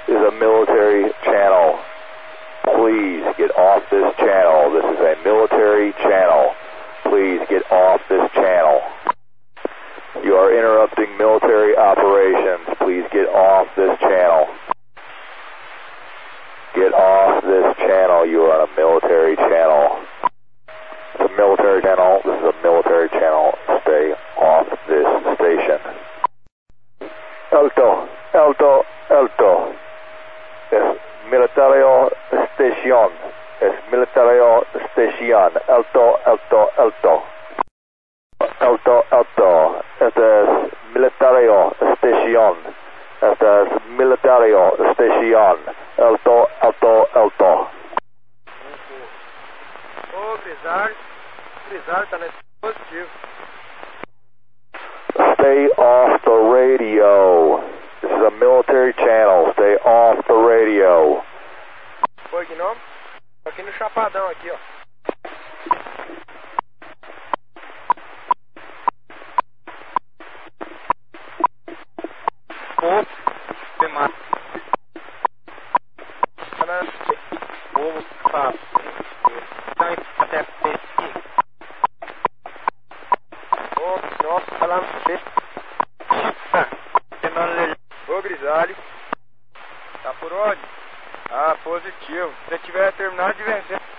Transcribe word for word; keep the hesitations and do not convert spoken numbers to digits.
is a military channel. Please get off this channel. This is a military channel. Please get off this channel. You are interrupting military operations. Please get off this channel. Get off this channel. You are on a military channel. It's a military channel. This is a military channel. Stay off this station. Alto, alto, alto. Es militario station. Es militario station. Alto, alto, alto. Alto, alto. Este es militario station. Este es militario station. Alto, alto, alto. Ô, Grisalho, Grisalho tá nesse positivo. Stay off the radio. This is a military channel. Stay off the radio. Oi, Gnome. Tô aqui no Chapadão, aqui, ó. Ô, demais. Ô, tá. Tá até aqui. Ô, nossa, tá lá no C. Ô, Grisalho. Tá por onde? Ah, positivo. Se você tiver terminado de vencer.